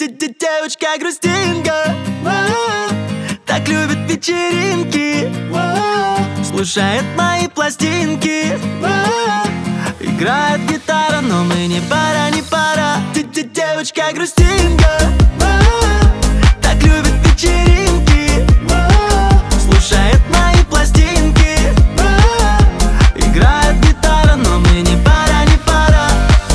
Девочка грустинка, так любит вечеринки, слушает мои пластинки, играет гитара, но мы не пара, не пара. Девочка грустинка, так любит вечеринки, слушает мои пластинки, играет гитара, но мы не пара, не пара.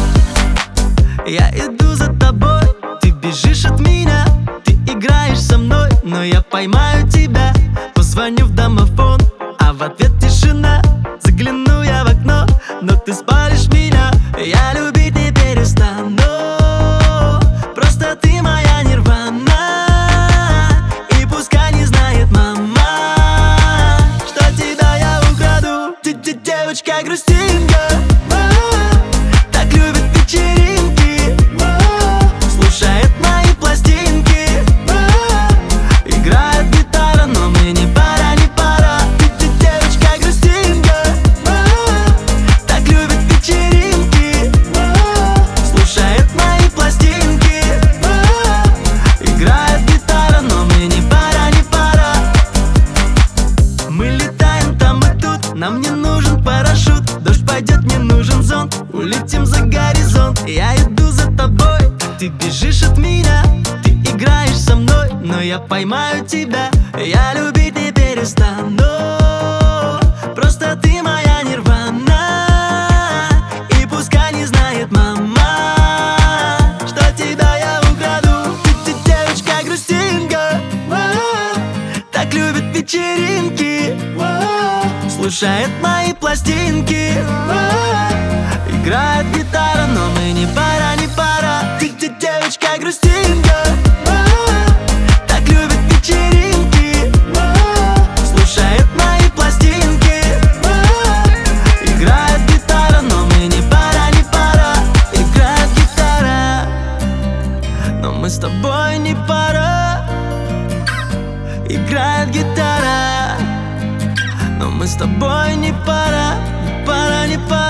Я иду за тобой, ты бежишь от меня, ты играешь со мной, но я поймаю тебя. Позвоню в домофон, а в ответ тишина. Загляну я в окно, но ты спалишь меня. Я любить не перестану, просто ты моя нирвана. И пускай не знает мама, что тебя я украду. Девочка грустинка, так любит вечеринки, слушает мои пластинки, играет гитара, но мы не пара, не пара. Девочка грустинка, так любит вечеринки, слушает мои пластинки, играет гитара, но мы не пара, не пара. Мы летаем там и тут, нам не нужен парашют. Дождь пойдет, не нужен зонт, улетим за горизонт. Я иду за тобой, ты бежишь от меня, ты играешь со мной, но я поймаю тебя. Я любить не перестану, просто ты моя нирвана. И пускай не знает мама, что тебя я украду. Девочка грустинка, так любит вечеринки, слушает мои пластинки, играет гитара, но мы не пара, не пара. Девочка грустинка, так любит вечеринки, слушает мои пластинки, играет гитара, но мы не пара, не пара. Играет гитара, но мы с тобой не пара. Играет гитара, но мы с тобой не пара, не пара, не пара.